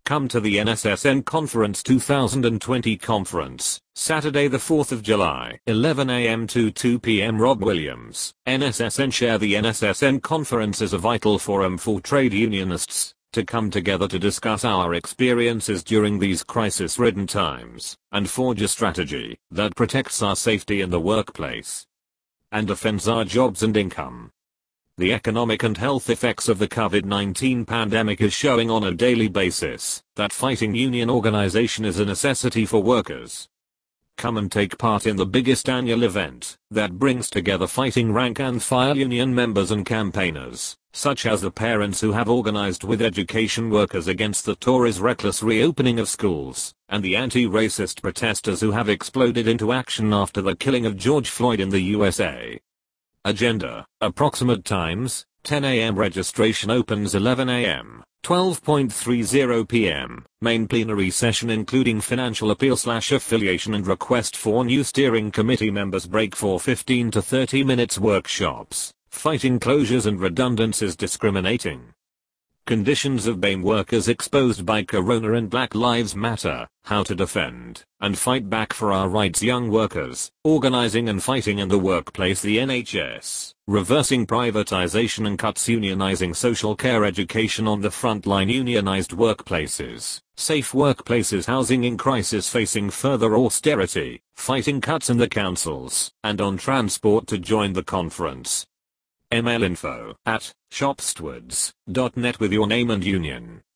Come to the NSSN Conference 2020 conference, Saturday the 4th of July, 11 a.m. to 2 p.m. Rob Williams, NSSN Chair. The NSSN Conference is a vital forum for trade unionists to come together to discuss our experiences during these crisis-ridden times, and forge a strategy that protects our safety in the workplace and defends our jobs and income. The economic and health effects of the COVID-19 pandemic is showing on a daily basis that fighting union organization is a necessity for workers. Come and take part in the biggest annual event that brings together fighting rank and file union members and campaigners, such as the parents who have organized with education workers against the Tories' reckless reopening of schools, and the anti-racist protesters who have exploded into action after the killing of George Floyd in the USA. Agenda: approximate times: 10 a.m. Registration opens 11 a.m. 12:30 p.m. Main plenary session including financial appeal/affiliation and request for new steering committee members. Break for 15 to 30 minutes. Workshops: fighting closures and redundancies. Discriminating conditions of BAME workers exposed by Corona and Black Lives Matter, how to defend and fight back for our rights. Young workers, organizing and fighting in the workplace. The NHS, reversing privatization and cuts. Unionizing social care. Education on the front line. Unionized workplaces, safe workplaces. Housing in crisis facing further austerity, fighting cuts in the councils, and on transport. To join the conference, email info@shopstewards.net with your name and union.